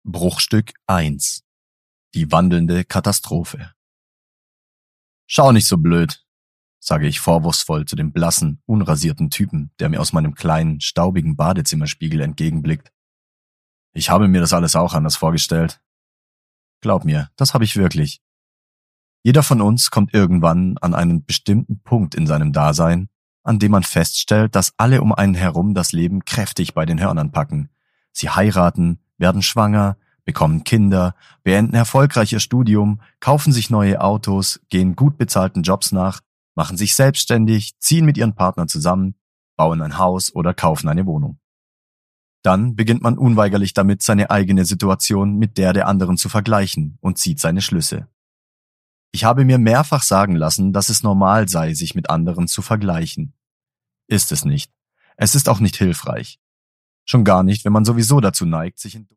Bruchstück 1. Die wandelnde Katastrophe. Schau nicht so blöd, sage ich vorwurfsvoll zu dem blassen, unrasierten Typen, der mir aus meinem kleinen, staubigen Badezimmerspiegel entgegenblickt. Ich habe mir das alles auch anders vorgestellt. Glaub mir, das habe ich wirklich. Jeder von uns kommt irgendwann an einen bestimmten Punkt in seinem Dasein, an dem man feststellt, dass alle um einen herum das Leben kräftig bei den Hörnern packen. Sie heiraten, werden schwanger, bekommen Kinder, beenden erfolgreich ihr Studium, kaufen sich neue Autos, gehen gut bezahlten Jobs nach, machen sich selbstständig, ziehen mit ihren Partnern zusammen, bauen ein Haus oder kaufen eine Wohnung. Dann beginnt man unweigerlich damit, seine eigene Situation mit der anderen zu vergleichen und zieht seine Schlüsse. Ich habe mir mehrfach sagen lassen, dass es normal sei, sich mit anderen zu vergleichen. Ist es nicht. Es ist auch nicht hilfreich. Schon gar nicht, wenn man sowieso dazu neigt, sich in